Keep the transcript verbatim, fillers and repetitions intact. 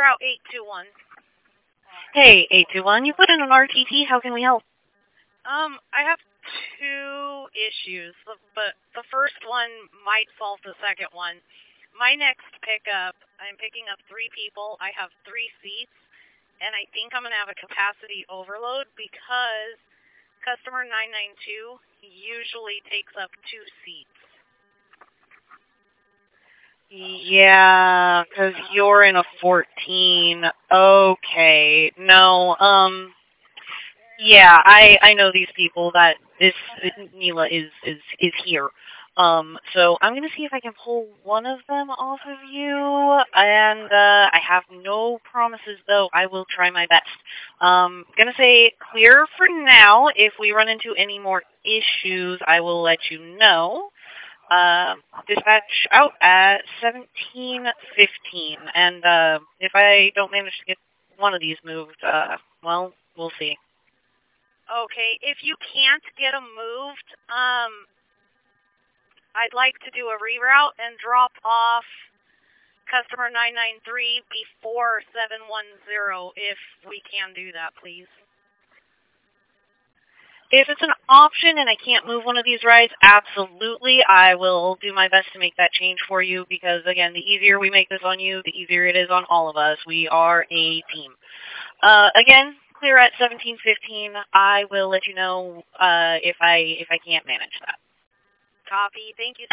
reroute eight two one. Hey, eight two one, you put in an R T T. How can we help? Um, I have two issues, but the first one might solve the second one. My next pickup, I'm picking up three people. I have three seats, and I think I'm going to have a capacity overload because customer nine nine two usually takes up two seats. Yeah, because you're in a fourteen. Okay. No, um, yeah, I, I know these people that this, Mila is, is, is here. Um, so I'm going to see if I can pull one of them off of you, and uh, I have no promises, though. I will try my best. Um, going to say clear for now. If we run into any more issues, I will let you know. Uh, dispatch out at seventeen fifteen, and uh, if I don't manage to get one of these moved, uh, well, we'll see. Okay, if you can't get them moved, um, I'd like to do a reroute and drop off customer nine nine three before seven one zero, if we can do that, please. If it's an option and I can't move one of these rides, absolutely, I will do my best to make that change for you because, again, the easier we make this on you, the easier it is on all of us. We are a team. Uh, again, clear at seventeen fifteen. I will let you know uh, if I if I can't manage that. Copy. Thank you.